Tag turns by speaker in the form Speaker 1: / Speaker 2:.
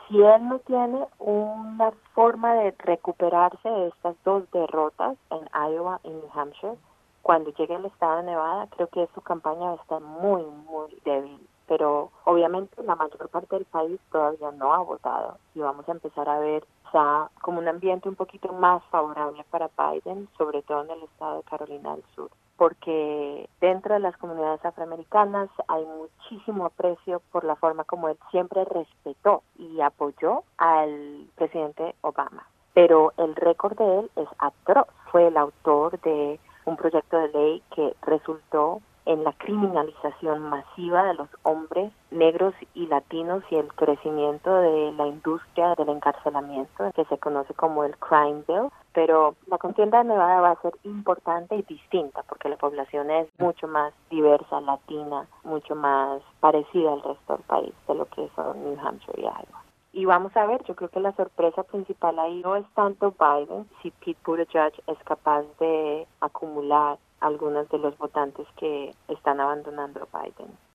Speaker 1: Si él no tiene una forma de recuperarse de estas dos derrotas en Iowa y New Hampshire, cuando llegue al estado de Nevada, creo que su campaña va a estar muy, muy débil. Pero obviamente la mayor parte del país todavía no ha votado y vamos a empezar a ver ya como un ambiente un poquito más favorable para Biden, sobre todo en el estado de Carolina del Sur, porque dentro de las comunidades afroamericanas hay muchísimo aprecio por la forma como él siempre respetó y apoyó al presidente Obama. Pero el récord de él es atroz. Fue el autor de un proyecto de ley que resultó en la criminalización masiva de los hombres negros y latinos y el crecimiento de la industria del encarcelamiento, que se conoce como el Crime Bill. Pero la contienda de Nevada va a ser importante y distinta porque la población es mucho más diversa, latina, mucho más parecida al resto del país de lo que son New Hampshire y Iowa. Y vamos a ver, yo creo que la sorpresa principal ahí no es tanto Biden, si Pete Buttigieg es capaz de acumular algunos de los votantes que están abandonando a Biden.